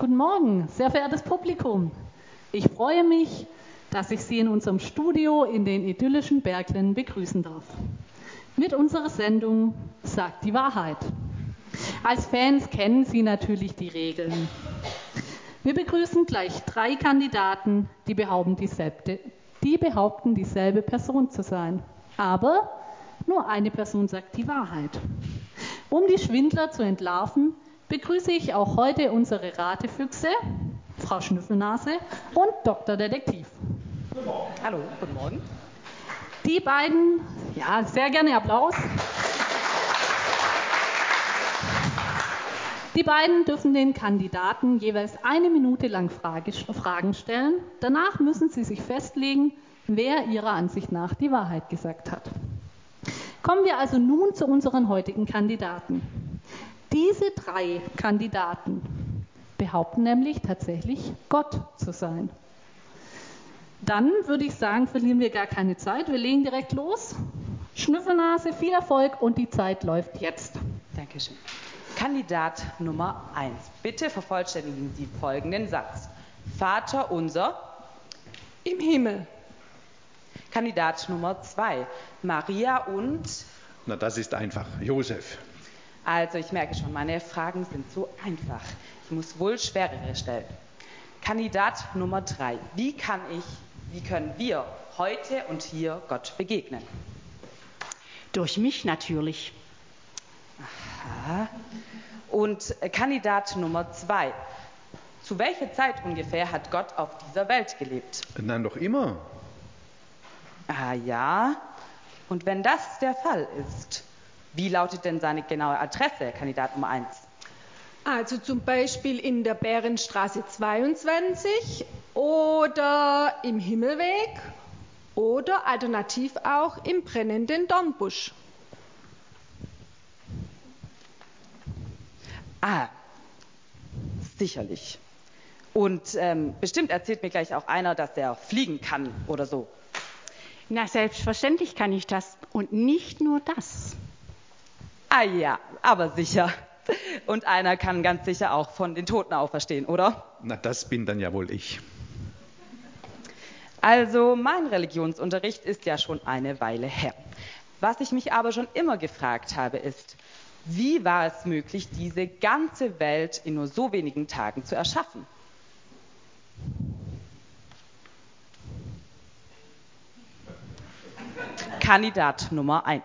Guten Morgen, sehr verehrtes Publikum. Ich freue mich, dass ich Sie in unserem Studio in den idyllischen Berglen begrüßen darf. Mit unserer Sendung Sagt die Wahrheit. Als Fans kennen Sie natürlich die Regeln. Wir begrüßen gleich 3 Kandidaten, die behaupten, dieselbe Person zu sein. Aber nur eine Person sagt die Wahrheit. Um die Schwindler zu entlarven, begrüße ich auch heute unsere Ratefüchse, Frau Schnüffelnase und Dr. Detektiv. Guten Morgen. Hallo, guten Morgen. Die beiden, ja, sehr gerne Applaus. Die beiden dürfen den Kandidaten jeweils 1 Minute lang Fragen stellen. Danach müssen sie sich festlegen, wer ihrer Ansicht nach die Wahrheit gesagt hat. Kommen wir also nun zu unseren heutigen Kandidaten. Diese 3 Kandidaten behaupten nämlich tatsächlich, Gott zu sein. Dann würde ich sagen, verlieren wir gar keine Zeit. Wir legen direkt los. Schnüffelnase, viel Erfolg und die Zeit läuft jetzt. Dankeschön. Kandidat Nummer 1. Bitte vervollständigen Sie folgenden Satz. Vater unser im Himmel. Kandidat Nummer 2. Maria und... Na, das ist einfach. Josef. Also, ich merke schon, meine Fragen sind so einfach. Ich muss wohl schwerere stellen. Kandidat Nummer 3. Wie können wir heute und hier Gott begegnen? Durch mich natürlich. Aha. Und Kandidat Nummer 2. Zu welcher Zeit ungefähr hat Gott auf dieser Welt gelebt? Na, noch immer. Ah ja. Und wenn das der Fall ist, wie lautet denn seine genaue Adresse, Kandidat Nummer 1? Also zum Beispiel in der Bärenstraße 22 oder im Himmelweg oder alternativ auch im brennenden Dornbusch. Ah, sicherlich. Und bestimmt erzählt mir gleich auch einer, dass er fliegen kann oder so. Na, selbstverständlich kann ich das. Und nicht nur das. Ah ja, aber sicher. Und einer kann ganz sicher auch von den Toten auferstehen, oder? Na, das bin dann ja wohl ich. Also, mein Religionsunterricht ist ja schon eine Weile her. Was ich mich aber schon immer gefragt habe, ist, wie war es möglich, diese ganze Welt in nur so wenigen Tagen zu erschaffen? Kandidat Nummer 1.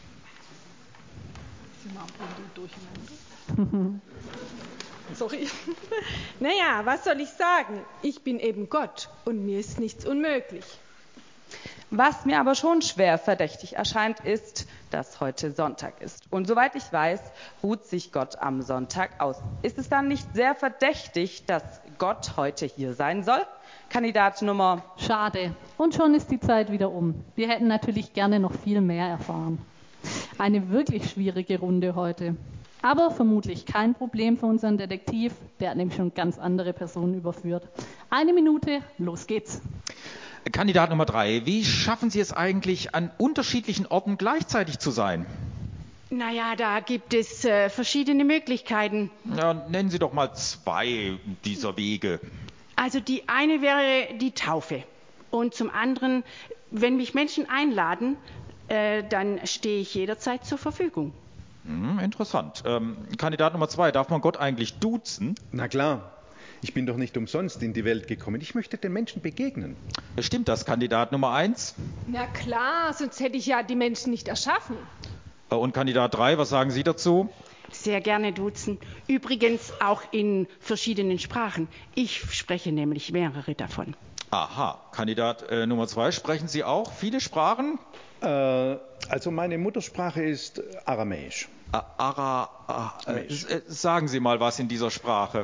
Sorry. Naja, was soll ich sagen? Ich bin eben Gott und mir ist nichts unmöglich. Was mir aber schon schwer verdächtig erscheint, ist, dass heute Sonntag ist. Und soweit ich weiß, ruht sich Gott am Sonntag aus. Ist es dann nicht sehr verdächtig, dass Gott heute hier sein soll? Kandidat Nummer... Schade. Und schon ist die Zeit wieder um. Wir hätten natürlich gerne noch viel mehr erfahren. Eine wirklich schwierige Runde heute. Aber vermutlich kein Problem für unseren Detektiv. Der hat nämlich schon ganz andere Personen überführt. 1 Minute, los geht's. Kandidat Nummer 3. Wie schaffen Sie es eigentlich, an unterschiedlichen Orten gleichzeitig zu sein? Naja, da gibt es verschiedene Möglichkeiten. Ja, nennen Sie doch mal 2 dieser Wege. Also die eine wäre die Taufe. Und zum anderen, wenn mich Menschen einladen, dann stehe ich jederzeit zur Verfügung. Interessant. Kandidat Nummer 2. Darf man Gott eigentlich duzen? Na klar. Ich bin doch nicht umsonst in die Welt gekommen. Ich möchte den Menschen begegnen. Stimmt das, Kandidat Nummer 1? Na klar, sonst hätte ich ja die Menschen nicht erschaffen. Und Kandidat 3, was sagen Sie dazu? Sehr gerne duzen. Übrigens auch in verschiedenen Sprachen. Ich spreche nämlich mehrere davon. Aha. Kandidat Nummer 2, sprechen Sie auch viele Sprachen? Also meine Muttersprache ist Aramäisch. Sagen Sie mal was in dieser Sprache.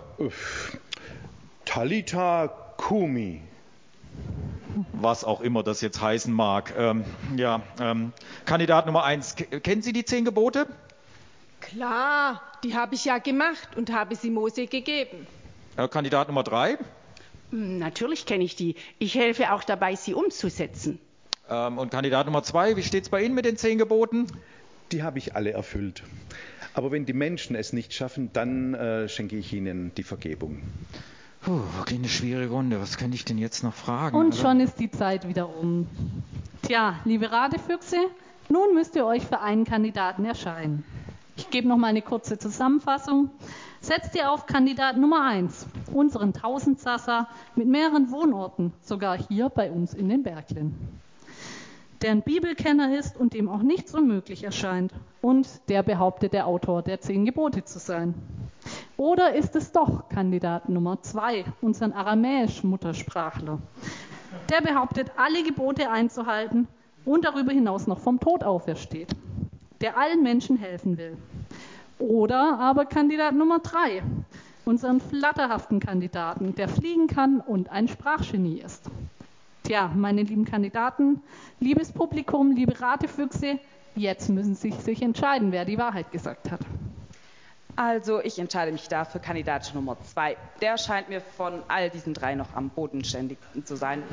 Talita Kumi. Was auch immer das jetzt heißen mag. Kandidat Nummer 1, kennen Sie die 10 Gebote? Klar, die habe ich ja gemacht und habe sie Mose gegeben. Kandidat Nummer 3? Natürlich kenne ich die. Ich helfe auch dabei, sie umzusetzen. Und Kandidat Nummer 2, wie steht es bei Ihnen mit den 10 Geboten? die habe ich alle erfüllt. Aber wenn die Menschen es nicht schaffen, dann schenke ich ihnen die Vergebung. Okay, eine schwere Runde. Was könnte ich denn jetzt noch fragen? Und schon ist die Zeit wieder um. Tja, liebe Ratefüchse, nun müsst ihr euch für einen Kandidaten erscheinen. Ich gebe noch mal eine kurze Zusammenfassung. Setzt ihr auf Kandidat Nummer 1, unseren Tausendsasser mit mehreren Wohnorten, sogar hier bei uns in den Berglen, der ein Bibelkenner ist und dem auch nichts unmöglich erscheint und der behauptet, der Autor der 10 Gebote zu sein. Oder ist es doch Kandidat Nummer 2, unseren Aramäisch-Muttersprachler, der behauptet, alle Gebote einzuhalten und darüber hinaus noch vom Tod aufersteht, der allen Menschen helfen will. Oder aber Kandidat Nummer 3, unseren flatterhaften Kandidaten, der fliegen kann und ein Sprachgenie ist. Tja, meine lieben Kandidaten, liebes Publikum, liebe Ratefüchse, jetzt müssen Sie sich entscheiden, wer die Wahrheit gesagt hat. Also ich entscheide mich dafür Kandidat Nummer 2. Der scheint mir von all diesen 3 noch am bodenständigsten zu sein.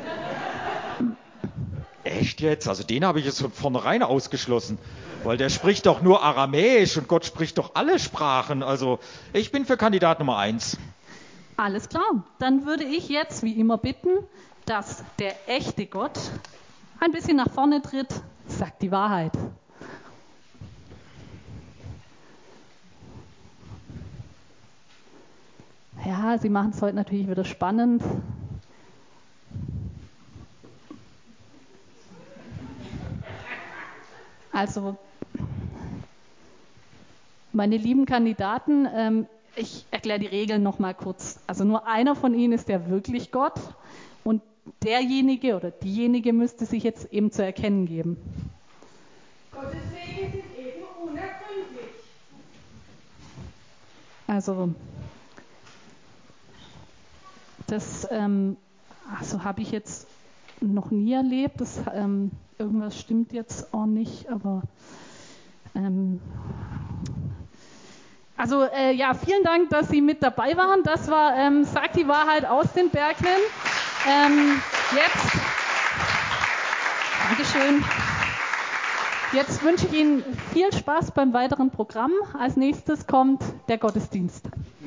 Echt jetzt? Also den habe ich jetzt von vornherein ausgeschlossen. Weil der spricht doch nur Aramäisch und Gott spricht doch alle Sprachen. Also ich bin für Kandidat Nummer 1. Alles klar, dann würde ich jetzt wie immer bitten, dass der echte Gott ein bisschen nach vorne tritt, sagt die Wahrheit. Ja, Sie machen es heute natürlich wieder spannend. Also, meine lieben Kandidaten, ich erkläre die Regeln noch mal kurz. Also nur einer von Ihnen ist ja wirklich Gott und derjenige oder diejenige müsste sich jetzt eben zu erkennen geben. Gottes Wege sind eben unergründlich. Also, das habe ich jetzt noch nie erlebt. Irgendwas stimmt jetzt auch nicht, aber vielen Dank, dass Sie mit dabei waren. Das war Sagt die Wahrheit aus den Berglen. Dankeschön. Jetzt wünsche ich Ihnen viel Spaß beim weiteren Programm. Als nächstes kommt der Gottesdienst.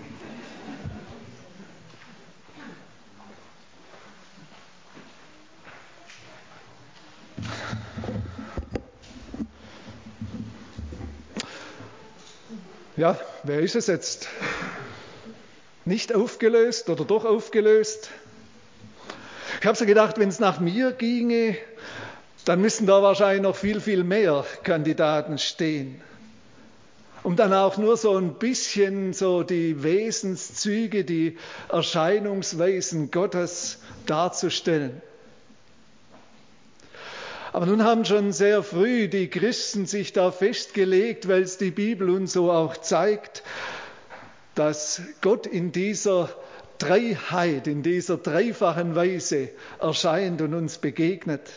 Ja, wer ist es jetzt? Nicht aufgelöst oder doch aufgelöst? Ich habe so gedacht, wenn es nach mir ginge, dann müssten da wahrscheinlich noch viel, viel mehr Kandidaten stehen. Um dann auch nur so ein bisschen so die Wesenszüge, die Erscheinungsweisen Gottes darzustellen. Aber nun haben schon sehr früh die Christen sich da festgelegt, weil es die Bibel uns so auch zeigt, dass Gott in dieser Dreiheit, in dieser dreifachen Weise erscheint und uns begegnet.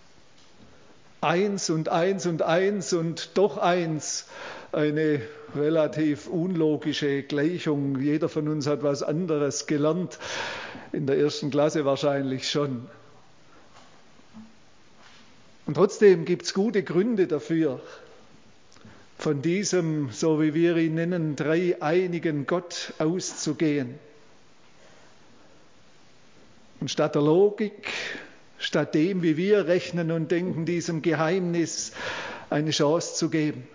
Eins und eins und eins und doch eins. Eine relativ unlogische Gleichung. Jeder von uns hat was anderes gelernt, in der 1. Klasse wahrscheinlich schon. Und trotzdem gibt es gute Gründe dafür, von diesem, so wie wir ihn nennen, dreieinigen Gott auszugehen. Und statt der Logik, statt dem, wie wir rechnen und denken, diesem Geheimnis eine Chance zu geben.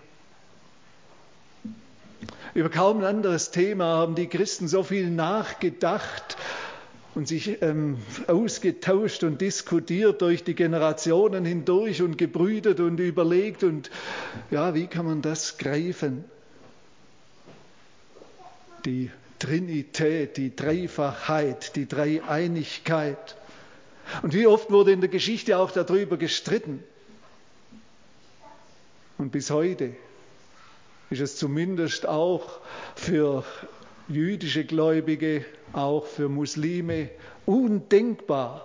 Über kaum ein anderes Thema haben die Christen so viel nachgedacht und sich ausgetauscht und diskutiert durch die Generationen hindurch und gebrütet und überlegt und ja, wie kann man das greifen? Die Trinität, die Dreifachheit, die Dreieinigkeit. Und wie oft wurde in der Geschichte auch darüber gestritten. Und bis heute ist es zumindest auch für jüdische Gläubige, auch für Muslime undenkbar.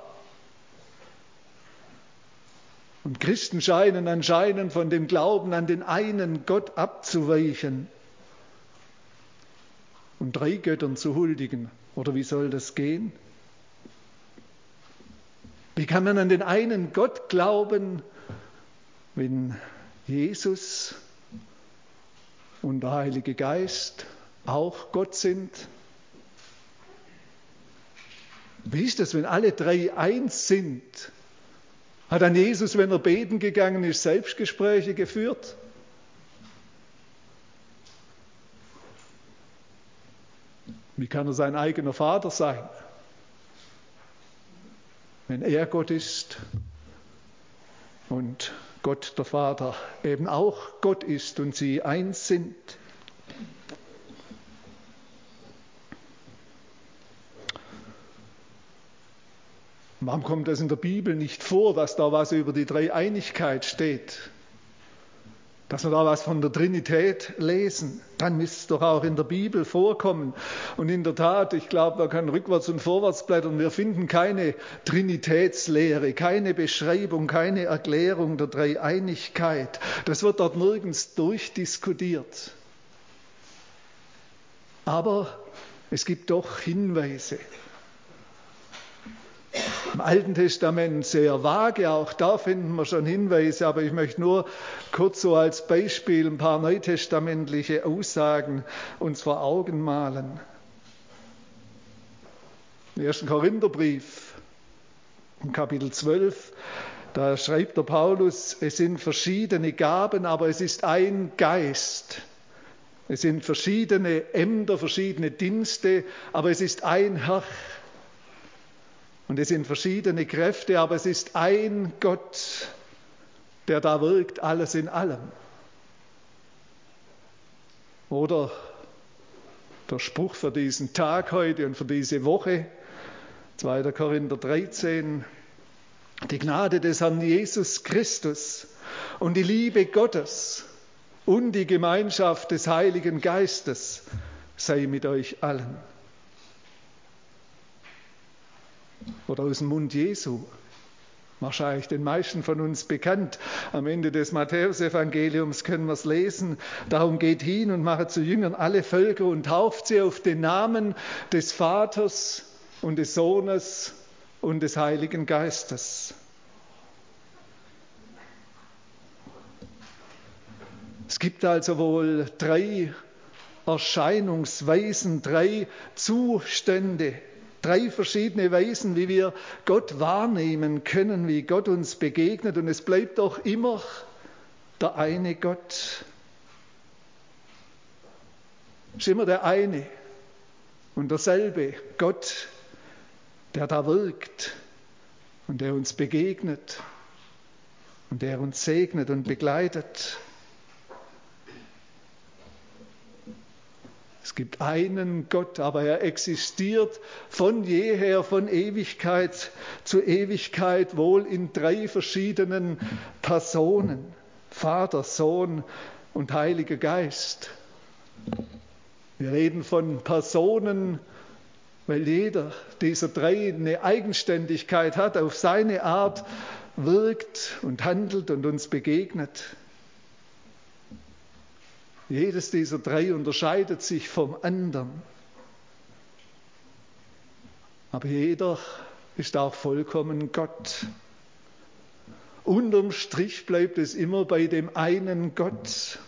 Und Christen scheinen anscheinend von dem Glauben an den einen Gott abzuweichen und 3 Göttern zu huldigen. Oder wie soll das gehen? Wie kann man an den einen Gott glauben, wenn Jesus und der Heilige Geist auch Gott sind? Wie ist das, wenn alle drei eins sind? Hat dann Jesus, wenn er beten gegangen ist, Selbstgespräche geführt? Wie kann er sein eigener Vater sein, wenn er Gott ist und Gott der Vater eben auch Gott ist und sie eins sind? Warum kommt das in der Bibel nicht vor, dass da was über die Dreieinigkeit steht? Dass wir da was von der Trinität lesen, dann müsste es doch auch in der Bibel vorkommen. Und in der Tat, ich glaube, man kann rückwärts und vorwärts blättern. Wir finden keine Trinitätslehre, keine Beschreibung, keine Erklärung der Dreieinigkeit. Das wird dort nirgends durchdiskutiert. Aber es gibt doch Hinweise. Im Alten Testament sehr vage, auch da finden wir schon Hinweise, aber ich möchte nur kurz so als Beispiel ein paar neutestamentliche Aussagen uns vor Augen malen. Im 1. Korintherbrief, im Kapitel 12, da schreibt der Paulus, es sind verschiedene Gaben, aber es ist ein Geist. Es sind verschiedene Ämter, verschiedene Dienste, aber es ist ein Herr. Und es sind verschiedene Kräfte, aber es ist ein Gott, der da wirkt, alles in allem. Oder der Spruch für diesen Tag heute und für diese Woche, 2. Korinther 13, die Gnade des Herrn Jesus Christus und die Liebe Gottes und die Gemeinschaft des Heiligen Geistes sei mit euch allen. Oder aus dem Mund Jesu, wahrscheinlich den meisten von uns bekannt. Am Ende des Matthäusevangeliums können wir es lesen. Darum geht hin und macht zu Jüngern alle Völker und tauft sie auf den Namen des Vaters und des Sohnes und des Heiligen Geistes. Es gibt also wohl 3 Erscheinungsweisen, 3 Zustände, 3 verschiedene Weisen, wie wir Gott wahrnehmen können, wie Gott uns begegnet. Und es bleibt doch immer der eine Gott. Es ist immer der eine und derselbe Gott, der da wirkt und der uns begegnet und der uns segnet und begleitet. Es gibt einen Gott, aber er existiert von jeher, von Ewigkeit zu Ewigkeit, wohl in 3 verschiedenen Personen, Vater, Sohn und Heiliger Geist. Wir reden von Personen, weil jeder dieser 3 eine Eigenständigkeit hat, auf seine Art wirkt und handelt und uns begegnet. Jedes dieser 3 unterscheidet sich vom anderen. Aber jeder ist auch vollkommen Gott. Unterm Strich bleibt es immer bei dem einen Gott.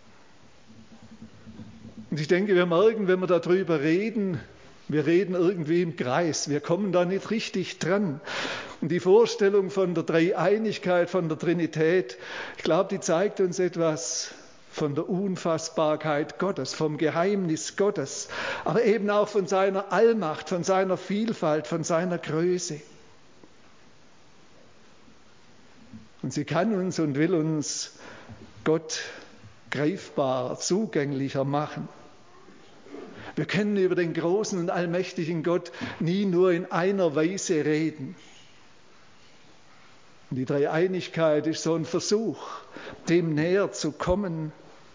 Und ich denke, wir merken, wenn wir darüber reden, wir reden irgendwie im Kreis. Wir kommen da nicht richtig dran. Und die Vorstellung von der Dreieinigkeit, von der Trinität, ich glaube, die zeigt uns etwas von der Unfassbarkeit Gottes, vom Geheimnis Gottes, aber eben auch von seiner Allmacht, von seiner Vielfalt, von seiner Größe. Und sie kann uns und will uns Gott greifbarer, zugänglicher machen. Wir können über den großen und allmächtigen Gott nie nur in einer Weise reden. Und die Dreieinigkeit ist so ein Versuch, dem näher zu kommen,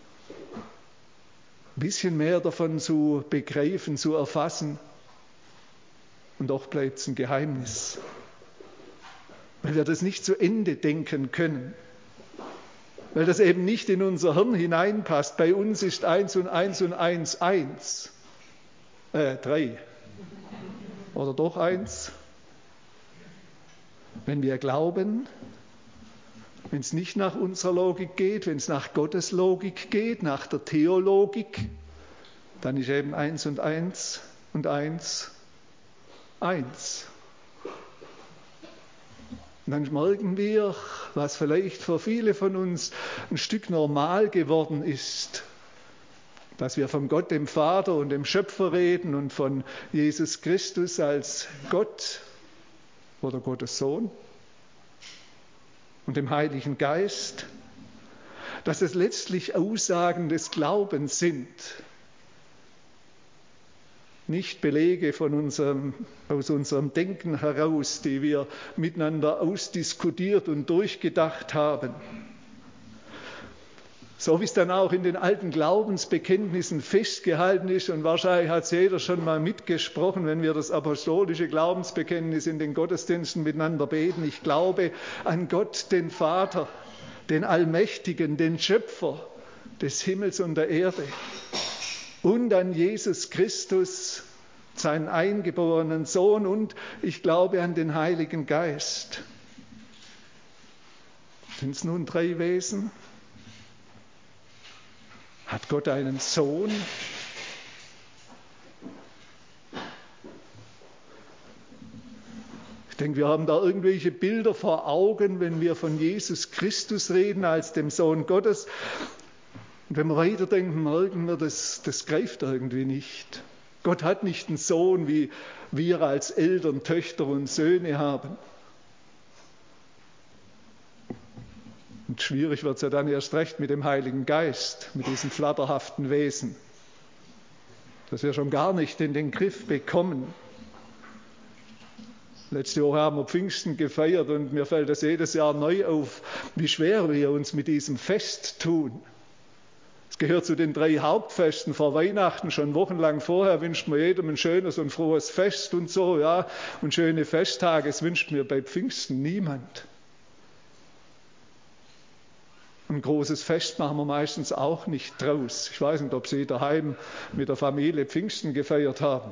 ein bisschen mehr davon zu begreifen, zu erfassen. Und doch bleibt es ein Geheimnis, weil wir das nicht zu Ende denken können, weil das eben nicht in unser Hirn hineinpasst. Bei uns ist 1 und 1 und 1, 1. 3. Oder doch 1? Wenn wir glauben, Wenn es nicht nach unserer Logik geht, wenn es nach Gottes Logik geht, nach der Theologik, dann ist eben 1 und 1 und 1 1. Und dann merken wir, was vielleicht für viele von uns ein Stück normal geworden ist, dass wir von Gott, dem Vater und dem Schöpfer reden und von Jesus Christus als Gott oder Gottes Sohn und dem Heiligen Geist, dass es letztlich Aussagen des Glaubens sind, nicht Belege aus unserem Denken heraus, die wir miteinander ausdiskutiert und durchgedacht haben. So wie es dann auch in den alten Glaubensbekenntnissen festgehalten ist, und wahrscheinlich hat es jeder schon mal mitgesprochen, wenn wir das apostolische Glaubensbekenntnis in den Gottesdiensten miteinander beten. Ich glaube an Gott, den Vater, den Allmächtigen, den Schöpfer des Himmels und der Erde. Und an Jesus Christus, seinen eingeborenen Sohn, und ich glaube an den Heiligen Geist. Sind es nun 3 Wesen? Hat Gott einen Sohn? Ich denke, wir haben da irgendwelche Bilder vor Augen, wenn wir von Jesus Christus reden als dem Sohn Gottes. Und wenn wir weiterdenken, merken wir, das greift irgendwie nicht. Gott hat nicht einen Sohn, wie wir als Eltern, Töchter und Söhne haben. Und schwierig wird es ja dann erst recht mit dem Heiligen Geist, mit diesem flatterhaften Wesen, das wir schon gar nicht in den Griff bekommen. Letzte Woche haben wir Pfingsten gefeiert und mir fällt das jedes Jahr neu auf, wie schwer wir uns mit diesem Fest tun. Es gehört zu den 3 Hauptfesten vor Weihnachten. Schon wochenlang vorher wünscht man jedem ein schönes und frohes Fest und so, ja, und schöne Festtage. Es wünscht mir bei Pfingsten niemand. Ein großes Fest machen wir meistens auch nicht draus. Ich weiß nicht, ob Sie daheim mit der Familie Pfingsten gefeiert haben.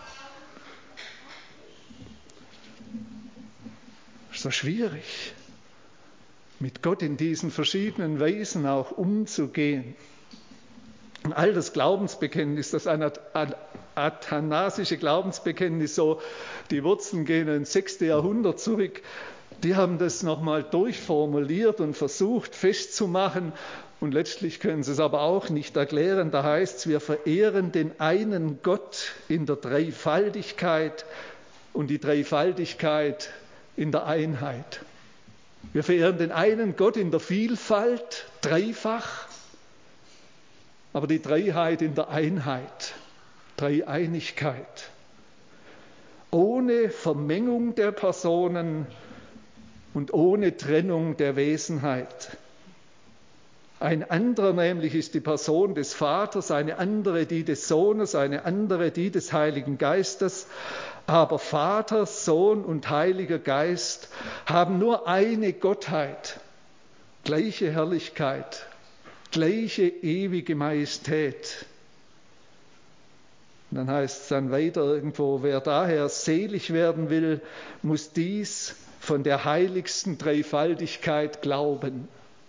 Es ist so schwierig, mit Gott in diesen verschiedenen Weisen auch umzugehen. Und all das Glaubensbekenntnis, das athanasische Glaubensbekenntnis, so die Wurzeln gehen ins 6. Jahrhundert zurück, die haben das nochmal durchformuliert und versucht festzumachen. Und letztlich können sie es aber auch nicht erklären. Da heißt es, wir verehren den einen Gott in der Dreifaltigkeit und die Dreifaltigkeit in der Einheit. Wir verehren den einen Gott in der Vielfalt, dreifach, aber die Dreiheit in der Einheit, Dreieinigkeit. Ohne Vermengung der Personen und ohne Trennung der Wesenheit. Ein anderer nämlich ist die Person des Vaters, eine andere die des Sohnes, eine andere die des Heiligen Geistes. Aber Vater, Sohn und Heiliger Geist haben nur eine Gottheit, gleiche Herrlichkeit, gleiche ewige Majestät. Und dann heißt es dann weiter irgendwo, wer daher selig werden will, muss dies von der heiligsten Dreifaltigkeit glauben.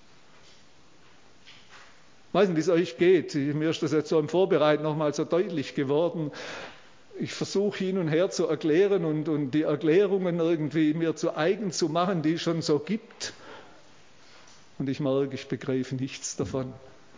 Ich weiß nicht, wie es euch geht. Mir ist das jetzt so im Vorbereiten nochmal so deutlich geworden. Ich versuche hin und her zu erklären und die Erklärungen irgendwie mir zu eigen zu machen, die es schon so gibt. Und ich merke, ich begreife nichts davon.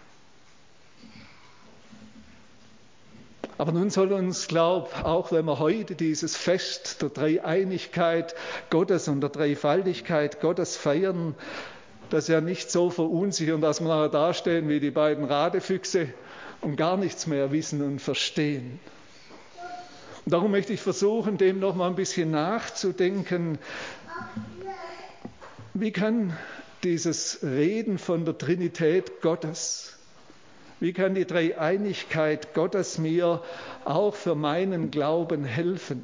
Aber nun soll uns, auch wenn wir heute dieses Fest der Dreieinigkeit Gottes und der Dreifaltigkeit Gottes feiern, das ja nicht so verunsichern, dass wir nachher dastehen wie die beiden Radefüchse und gar nichts mehr wissen und verstehen. Und darum möchte ich versuchen, dem noch mal ein bisschen nachzudenken. Wie kann dieses Reden von der Trinität Gottes, wie kann die Dreieinigkeit Gottes mir auch für meinen Glauben helfen?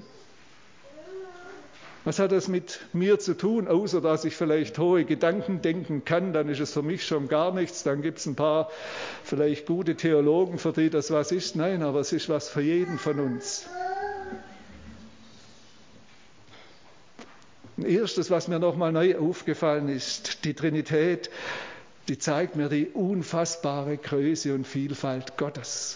Was hat das mit mir zu tun, außer dass ich vielleicht hohe Gedanken denken kann, dann ist es für mich schon gar nichts, dann gibt es ein paar vielleicht gute Theologen, für die das was ist. Nein, aber es ist was für jeden von uns. Und erstes, was mir nochmal neu aufgefallen ist, die Trinität, die zeigt mir die unfassbare Größe und Vielfalt Gottes.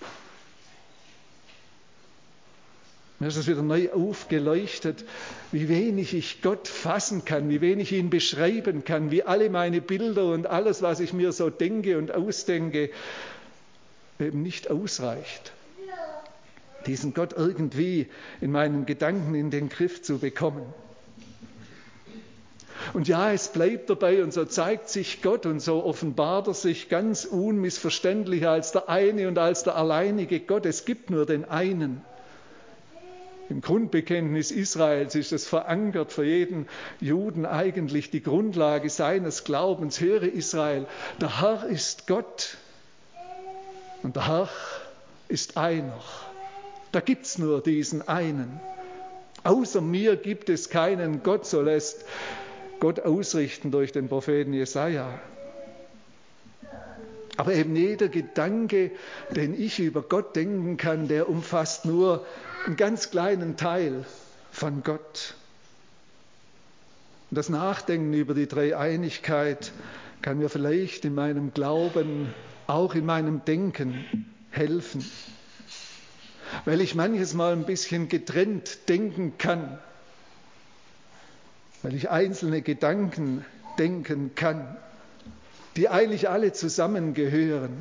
Mir ist es wieder neu aufgeleuchtet, wie wenig ich Gott fassen kann, wie wenig ich ihn beschreiben kann, wie alle meine Bilder und alles, was ich mir so denke und ausdenke, eben nicht ausreicht, diesen Gott irgendwie in meinen Gedanken in den Griff zu bekommen. Und ja, es bleibt dabei und so zeigt sich Gott und so offenbart er sich ganz unmissverständlich als der eine und als der alleinige Gott. Es gibt nur den einen. Im Grundbekenntnis Israels ist es verankert für jeden Juden eigentlich die Grundlage seines Glaubens. Höre Israel, der Herr ist Gott und der Herr ist einer. Da gibt es nur diesen einen. Außer mir gibt es keinen Gott, so lässt Gott ausrichten durch den Propheten Jesaja. Aber eben jeder Gedanke, den ich über Gott denken kann, der umfasst nur einen ganz kleinen Teil von Gott. Und das Nachdenken über die Dreieinigkeit kann mir vielleicht in meinem Glauben, auch in meinem Denken helfen. Weil ich manches Mal ein bisschen getrennt denken kann. Weil ich einzelne Gedanken denken kann, die eigentlich alle zusammengehören.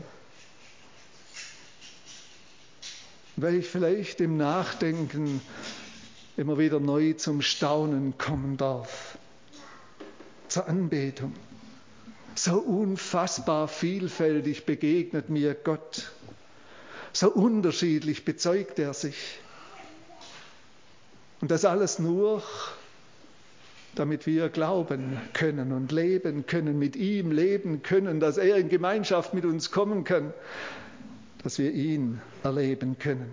Weil ich vielleicht im Nachdenken immer wieder neu zum Staunen kommen darf, zur Anbetung. So unfassbar vielfältig begegnet mir Gott, so unterschiedlich bezeugt er sich. Und das alles nur, damit wir glauben können und leben können, mit ihm leben können, dass er in Gemeinschaft mit uns kommen kann, dass wir ihn erleben können.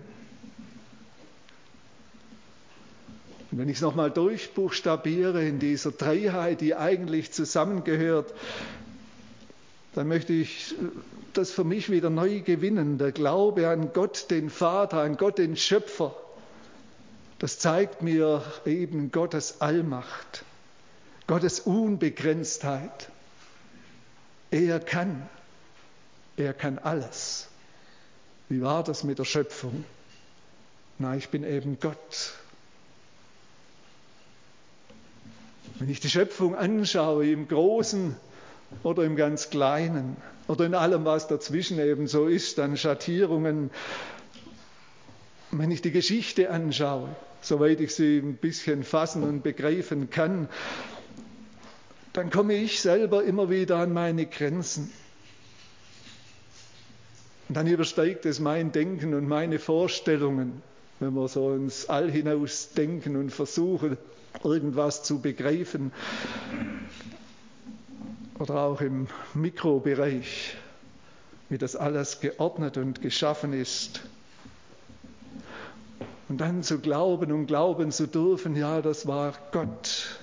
Und wenn ich es nochmal durchbuchstabiere in dieser Dreiheit, die eigentlich zusammengehört, dann möchte ich das für mich wieder neu gewinnen. Der Glaube an Gott, den Vater, an Gott, den Schöpfer, das zeigt mir eben Gottes Allmacht, Gottes Unbegrenztheit. Er kann alles. Wie war das mit der Schöpfung? Na, ich bin eben Gott. Wenn ich die Schöpfung anschaue, im Großen oder im ganz Kleinen oder in allem, was dazwischen eben so ist, an Schattierungen, wenn ich die Geschichte anschaue, soweit ich sie ein bisschen fassen und begreifen kann, dann komme ich selber immer wieder an meine Grenzen. Und dann übersteigt es mein Denken und meine Vorstellungen, wenn wir so ins All hinaus denken und versuchen, irgendwas zu begreifen. Oder auch im Mikrobereich, wie das alles geordnet und geschaffen ist. Und dann zu glauben und glauben zu dürfen, ja, das war Gott,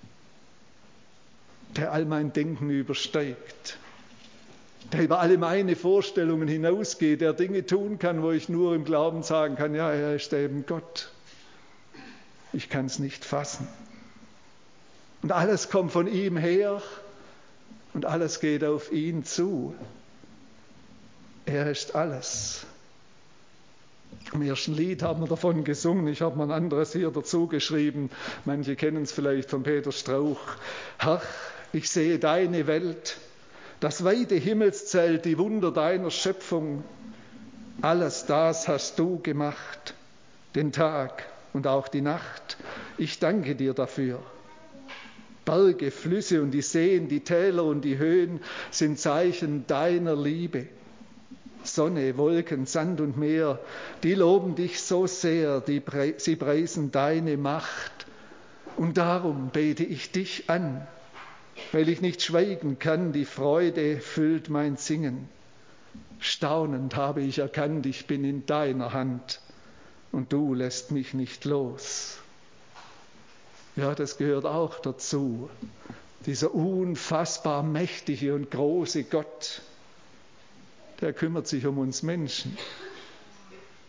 der all mein Denken übersteigt, der über alle meine Vorstellungen hinausgeht, der Dinge tun kann, wo ich nur im Glauben sagen kann, ja, er ist eben Gott. Ich kann es nicht fassen. Und alles kommt von ihm her und alles geht auf ihn zu. Er ist alles. Im ersten Lied haben wir davon gesungen, ich habe mal ein anderes hier dazu geschrieben, manche kennen es vielleicht von Peter Strauch. Herr, ich sehe deine Welt, das weite Himmelszelt, die Wunder deiner Schöpfung. Alles das hast du gemacht, den Tag und auch die Nacht. Ich danke dir dafür. Berge, Flüsse und die Seen, die Täler und die Höhen sind Zeichen deiner Liebe. Sonne, Wolken, Sand und Meer, die loben dich so sehr, sie preisen deine Macht. Und darum bete ich dich an, weil ich nicht schweigen kann, die Freude füllt mein Singen. Staunend habe ich erkannt, ich bin in deiner Hand und du lässt mich nicht los. Ja, das gehört auch dazu, dieser unfassbar mächtige und große Gott, der kümmert sich um uns Menschen.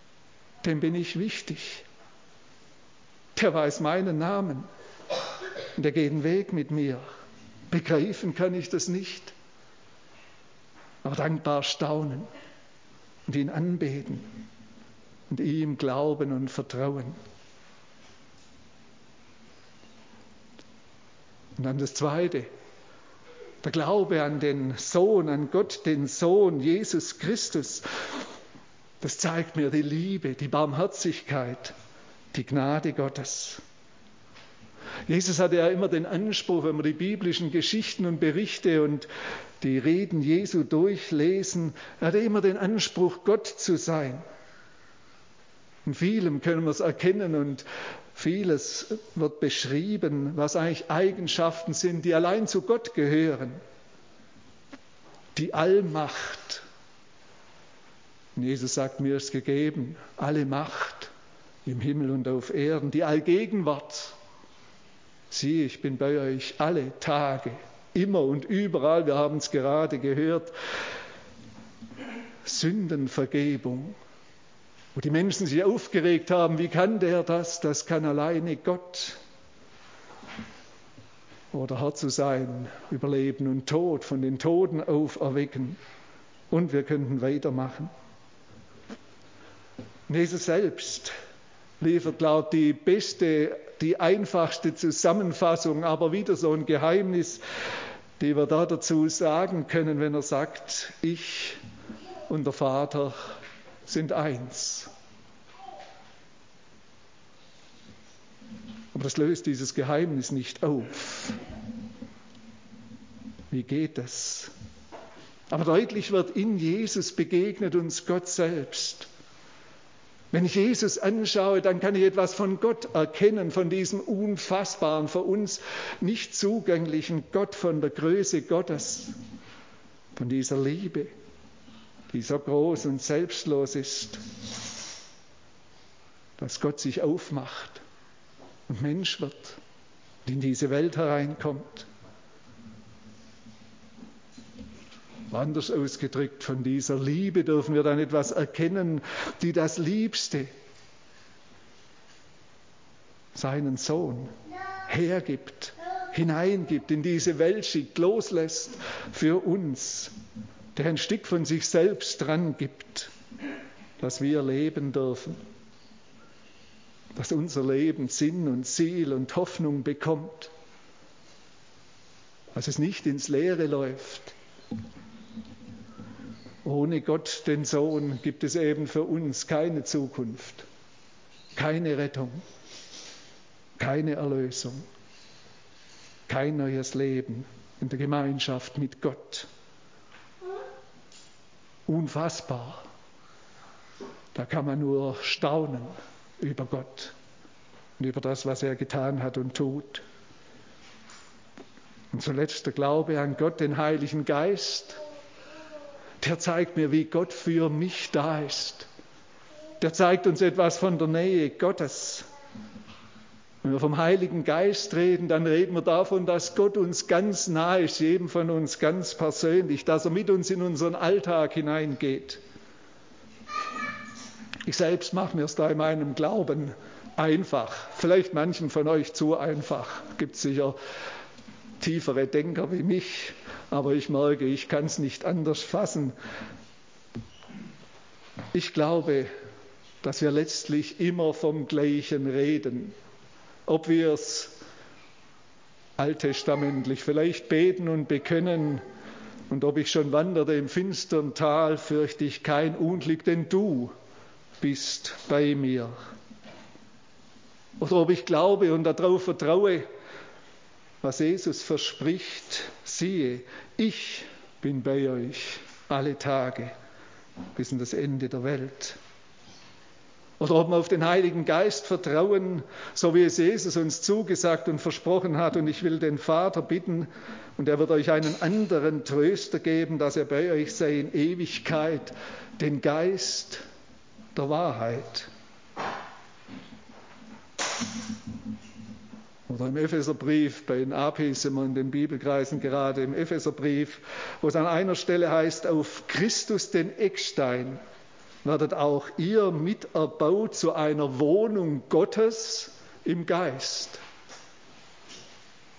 Dem bin ich wichtig. Der weiß meinen Namen. und er geht einen Weg mit mir. Begreifen kann ich das nicht, aber dankbar staunen und ihn anbeten und ihm glauben und vertrauen. Und dann das Zweite, der Glaube an den Sohn, an Gott, den Sohn, Jesus Christus. Das zeigt mir die Liebe, die Barmherzigkeit, die Gnade Gottes. Jesus hatte ja immer den Anspruch, wenn wir die biblischen Geschichten und Berichte und die Reden Jesu durchlesen, er hatte immer den Anspruch, Gott zu sein. In vielem können wir es erkennen und vieles wird beschrieben, was eigentlich Eigenschaften sind, die allein zu Gott gehören. Die Allmacht. Und Jesus sagt, mir ist gegeben alle Macht im Himmel und auf Erden, die Allgegenwart. Siehe, ich bin bei euch alle Tage, immer und überall, wir haben es gerade gehört. Sündenvergebung, wo die Menschen sich aufgeregt haben, wie kann der das? Das kann alleine Gott. Oder Herr zu sein, über Leben und Tod, von den Toten auferwecken. Und wir könnten weitermachen. Jesus selbst liefert, glaube ich, die beste, die einfachste Zusammenfassung, aber wieder so ein Geheimnis, die wir da dazu sagen können, wenn er sagt, ich und der Vater sind eins. Aber das löst dieses Geheimnis nicht auf. Wie geht das? Aber deutlich wird, in Jesus begegnet uns Gott selbst. Wenn ich Jesus anschaue, dann kann ich etwas von Gott erkennen, von diesem unfassbaren, für uns nicht zugänglichen Gott, von der Größe Gottes, von dieser Liebe, die so groß und selbstlos ist, dass Gott sich aufmacht und Mensch wird und in diese Welt hereinkommt. Anders ausgedrückt, von dieser Liebe dürfen wir dann etwas erkennen, die das Liebste, seinen Sohn, hergibt, hineingibt, in diese Welt schickt, loslässt für uns, der ein Stück von sich selbst dran gibt, dass wir leben dürfen, dass unser Leben Sinn und Ziel und Hoffnung bekommt, dass es nicht ins Leere läuft. Ohne Gott, den Sohn, gibt es eben für uns keine Zukunft, keine Rettung, keine Erlösung, kein neues Leben in der Gemeinschaft mit Gott. Unfassbar. Da kann man nur staunen über Gott und über das, was er getan hat und tut. Und zuletzt der Glaube an Gott, den Heiligen Geist. Der zeigt mir, wie Gott für mich da ist. Der zeigt uns etwas von der Nähe Gottes. Wenn wir vom Heiligen Geist reden, dann reden wir davon, dass Gott uns ganz nahe ist, jedem von uns ganz persönlich, dass er mit uns in unseren Alltag hineingeht. Ich selbst mache mir es da in meinem Glauben einfach. Vielleicht manchen von euch zu einfach. Gibt sicher tiefere Denker wie mich, aber ich merke, ich kann es nicht anders fassen. Ich glaube, dass wir letztlich immer vom Gleichen reden. Ob wir es alttestamentlich vielleicht beten und bekennen und ob ich schon wanderte im finstern Tal, fürchte ich kein Unglück, denn du bist bei mir. Oder ob ich glaube und darauf vertraue, was Jesus verspricht, siehe, ich bin bei euch alle Tage bis an das Ende der Welt. Oder ob wir auf den Heiligen Geist vertrauen, so wie es Jesus uns zugesagt und versprochen hat. Und ich will den Vater bitten, und er wird euch einen anderen Tröster geben, dass er bei euch sei in Ewigkeit, den Geist der Wahrheit. Oder im Epheserbrief, bei den APs sind wir in den Bibelkreisen gerade, im Epheserbrief, wo es an einer Stelle heißt, auf Christus den Eckstein werdet auch ihr miterbaut zu einer Wohnung Gottes im Geist.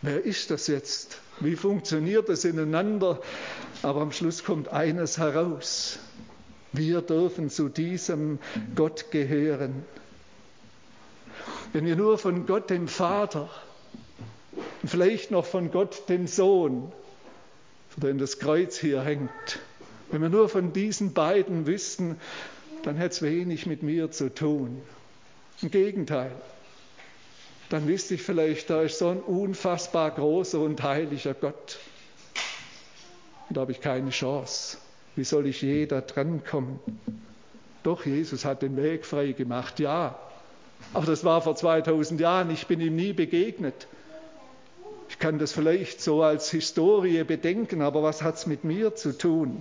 wer ist das jetzt? Wie funktioniert das ineinander? Aber am Schluss kommt eines heraus. Wir dürfen zu diesem Gott gehören. Wenn wir nur von Gott dem Vater und vielleicht noch von Gott dem Sohn, für den das Kreuz hier hängt, wenn wir nur von diesen beiden wüssten, dann hätte es wenig mit mir zu tun. Im Gegenteil, dann wüsste ich vielleicht, da ist so ein unfassbar großer und heiliger Gott. Und da habe ich keine Chance. Wie soll ich je da dran kommen? Doch, Jesus hat den Weg frei gemacht, ja. Aber das war vor 2000 Jahren, ich bin ihm nie begegnet. Ich kann das vielleicht so als Historie bedenken, aber was hat es mit mir zu tun?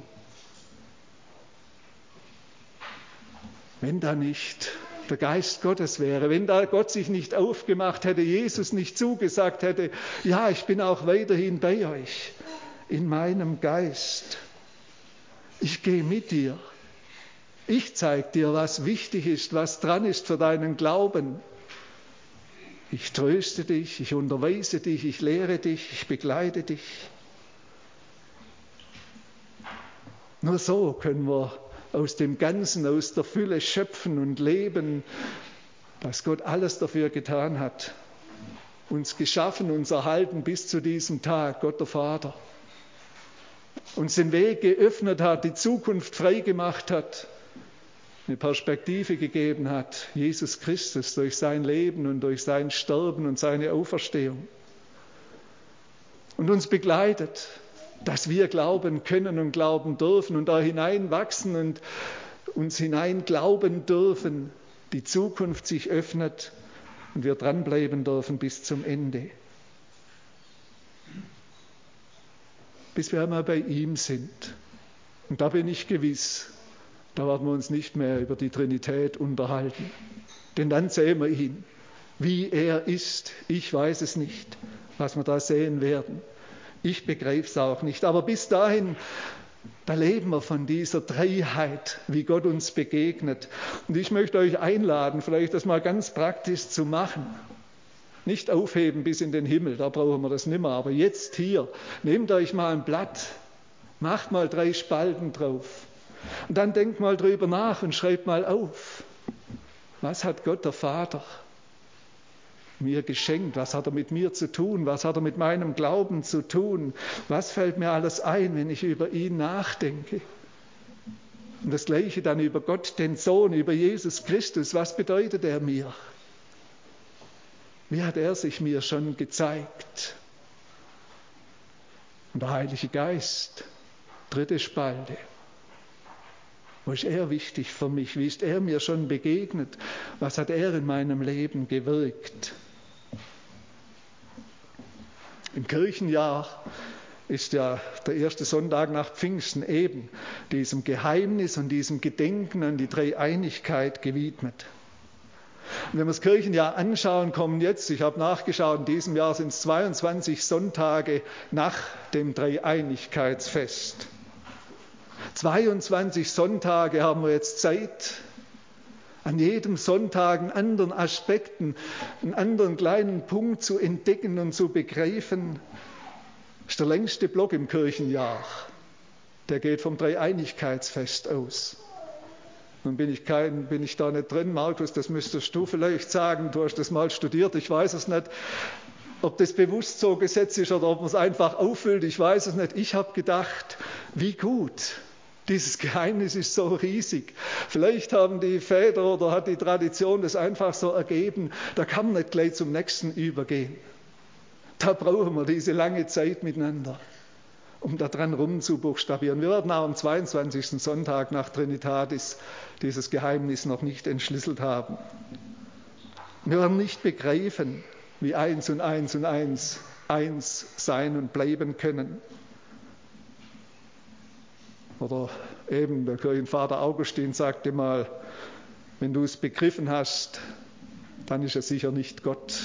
Wenn da nicht der Geist Gottes wäre, wenn da Gott sich nicht aufgemacht hätte, Jesus nicht zugesagt hätte, ja, ich bin auch weiterhin bei euch, in meinem Geist. Ich gehe mit dir. Ich zeige dir, was wichtig ist, was dran ist für deinen Glauben. Ich tröste dich, ich unterweise dich, ich lehre dich, ich begleite dich. Nur so können wir aus dem Ganzen, aus der Fülle schöpfen und leben, dass Gott alles dafür getan hat. Uns geschaffen, uns erhalten bis zu diesem Tag, Gott der Vater. Uns den Weg geöffnet hat, die Zukunft frei gemacht hat, eine Perspektive gegeben hat, Jesus Christus durch sein Leben und durch sein Sterben und seine Auferstehung. Und uns begleitet, dass wir glauben können und glauben dürfen und da hineinwachsen und uns hinein glauben dürfen, die Zukunft sich öffnet und wir dranbleiben dürfen bis zum Ende. Bis wir einmal bei ihm sind. Und da bin ich gewiss, da werden wir uns nicht mehr über die Trinität unterhalten. Denn dann sehen wir ihn. Wie er ist, ich weiß es nicht, was wir da sehen werden. Ich begreife es auch nicht. Aber bis dahin, da leben wir von dieser Dreiheit, wie Gott uns begegnet. Und ich möchte euch einladen, vielleicht das mal ganz praktisch zu machen. Nicht aufheben bis in den Himmel, da brauchen wir das nimmer. Aber jetzt hier, nehmt euch mal ein Blatt, macht mal 3 Spalten drauf. Und dann denkt mal drüber nach und schreibt mal auf. Was hat Gott der Vater mir geschenkt? Was hat er mit mir zu tun? Was hat er mit meinem Glauben zu tun? Was fällt mir alles ein, wenn ich über ihn nachdenke? Und das Gleiche dann über Gott, den Sohn, über Jesus Christus. Was bedeutet er mir? Wie hat er sich mir schon gezeigt? Und der Heilige Geist, 3. Spalte. Wo ist er wichtig für mich? Wie ist er mir schon begegnet? Was hat er in meinem Leben gewirkt? Im Kirchenjahr ist ja der erste Sonntag nach Pfingsten eben diesem Geheimnis und diesem Gedenken an die Dreieinigkeit gewidmet. Und wenn wir das Kirchenjahr anschauen, kommen jetzt, ich habe nachgeschaut, in diesem Jahr sind es 22 Sonntage nach dem Dreieinigkeitsfest. 22 Sonntage haben wir jetzt Zeit, an jedem Sonntag einen anderen Aspekten, einen anderen kleinen Punkt zu entdecken und zu begreifen. Das ist der längste Block im Kirchenjahr. Der geht vom Dreieinigkeitsfest aus. Nun bin ich da nicht drin, Markus, das müsstest du vielleicht sagen, du hast das mal studiert, ich weiß es nicht, ob das bewusst so gesetzt ist oder ob man es einfach auffüllt, ich weiß es nicht. Ich habe gedacht, wie gut, dieses Geheimnis ist so riesig. Vielleicht haben die Väter oder hat die Tradition das einfach so ergeben, da kann man nicht gleich zum nächsten übergehen. Da brauchen wir diese lange Zeit miteinander, um da dran rumzubuchstabieren. Wir werden auch am 22. Sonntag nach Trinitatis dieses Geheimnis noch nicht entschlüsselt haben. Wir werden nicht begreifen, wie 1 und 1 und 1 eins sein und bleiben können. Oder eben der Kirchenvater Augustin sagte mal, wenn du es begriffen hast, dann ist es sicher nicht Gott.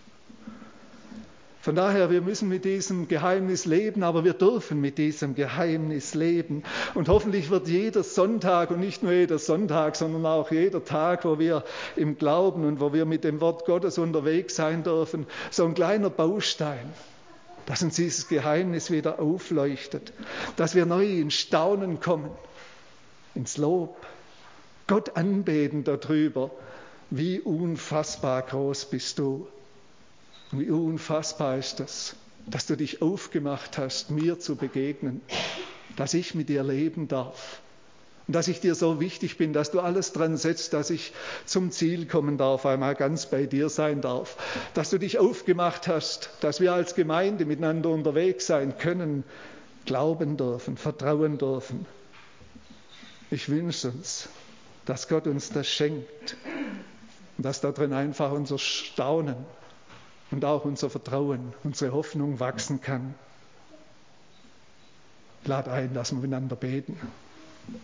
Von daher, wir müssen mit diesem Geheimnis leben, aber wir dürfen mit diesem Geheimnis leben. Und hoffentlich wird jeder Sonntag und nicht nur jeder Sonntag, sondern auch jeder Tag, wo wir im Glauben und wo wir mit dem Wort Gottes unterwegs sein dürfen, so ein kleiner Baustein, dass uns dieses Geheimnis wieder aufleuchtet, dass wir neu in Staunen kommen, ins Lob, Gott anbeten darüber, wie unfassbar groß bist du. Und wie unfassbar ist es, dass du dich aufgemacht hast, mir zu begegnen, dass ich mit dir leben darf. Und dass ich dir so wichtig bin, dass du alles dran setzt, dass ich zum Ziel kommen darf, einmal ganz bei dir sein darf. Dass du dich aufgemacht hast, dass wir als Gemeinde miteinander unterwegs sein können, glauben dürfen, vertrauen dürfen. Ich wünsche uns, dass Gott uns das schenkt und dass darin einfach unser Staunen und auch unser Vertrauen, unsere Hoffnung wachsen kann. Ich lade ein, dass wir miteinander beten.